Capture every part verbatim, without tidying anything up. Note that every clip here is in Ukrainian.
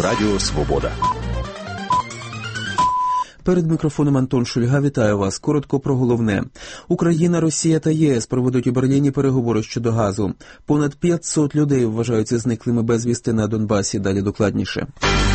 Радіо Свобода. Перед мікрофоном Антон Шульга. Вітаю вас. Коротко про головне. Україна, Росія та ЄС проведуть у Берліні переговори щодо газу. Понад п'ятсот людей вважаються зниклими безвісти на Донбасі. Далі докладніше.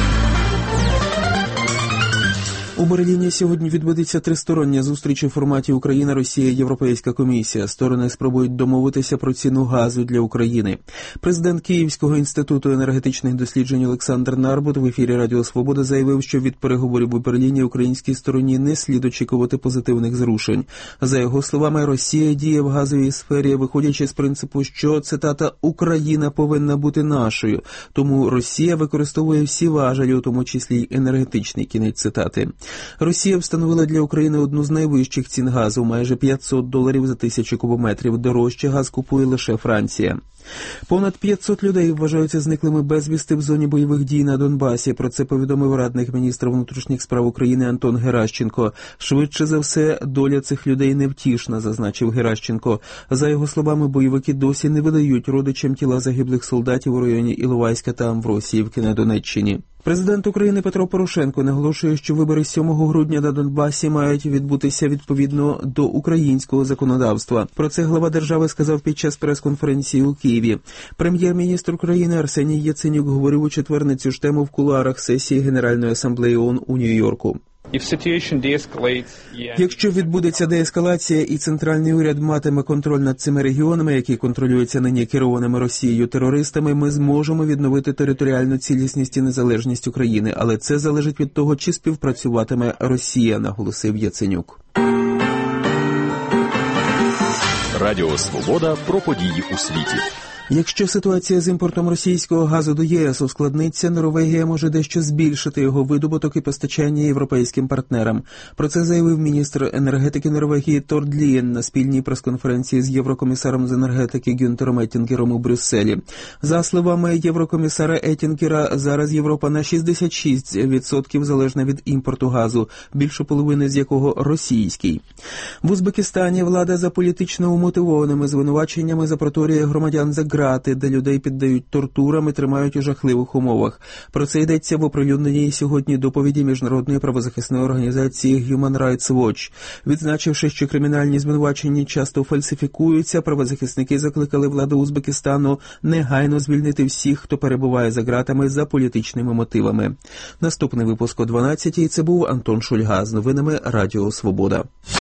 У Берліні сьогодні відбудеться тристороння зустріч у форматі Україна, Росія, Європейська комісія. Сторони спробують домовитися про ціну газу для України. Президент Київського інституту енергетичних досліджень Олександр Нарбут в ефірі Радіо Свобода заявив, що від переговорів у Берліні українській стороні не слід очікувати позитивних зрушень. За його словами, Росія діє в газовій сфері, виходячи з принципу, що, цитата, «Україна повинна бути нашою». Тому Росія використовує всі важелі, у тому числі й енергетичний, кінець цитати. Росія встановила для України одну з найвищих цін газу – майже п'ятсот доларів за тисячу кубометрів. Дорожче газ купує лише Франція. Понад п'ятсот людей вважаються зниклими безвісти в зоні бойових дій на Донбасі. Про це повідомив радник міністра внутрішніх справ України Антон Геращенко. Швидше за все, доля цих людей невтішна, зазначив Геращенко. За його словами, бойовики досі не видають родичам тіла загиблих солдатів у районі Іловайська та Амвросіївки на Донеччині. Президент України Петро Порошенко наголошує, що вибори сьомого грудня на Донбасі мають відбутися відповідно до українського законодавства. Про це глава держави сказав під час прес-конференції у Києві. Прем'єр-міністр України Арсеній Яценюк говорив у четвер на цю ж тему в кулуарах сесії Генеральної асамблеї ООН у Нью-Йорку. Якщо відбудеться деескалація і центральний уряд матиме контроль над цими регіонами, які контролюються нині керованими Росією терористами, ми зможемо відновити територіальну цілісність і незалежність України. Але це залежить від того, чи співпрацюватиме Росія, наголосив Яценюк. Радіо Свобода про події у світі. Якщо ситуація з імпортом російського газу до ЄС ускладниться, Норвегія може дещо збільшити його видобуток і постачання європейським партнерам. Про це заявив міністр енергетики Норвегії Торд Лієн на спільній прес-конференції з єврокомісаром з енергетики Гюнтером Еттінгером у Брюсселі. За словами єврокомісара Еттінгера, зараз Європа на шістдесят шість відсотків залежна від імпорту газу, більше половини з якого російський. В Узбекистані влада за політично умотивованими звинуваченнями запроторює громадян за грати, де людей піддають тортурам і тримають у жахливих умовах. Про це йдеться в оприлюдненій сьогодні доповіді міжнародної правозахисної організації Human Rights Watch. Відзначивши, що кримінальні звинувачення часто фальсифікуються, правозахисники закликали владу Узбекистану негайно звільнити всіх, хто перебуває за ґратами за політичними мотивами. Наступний випуск о дванадцятій. Це був Антон Шульга з новинами Радіо Свобода.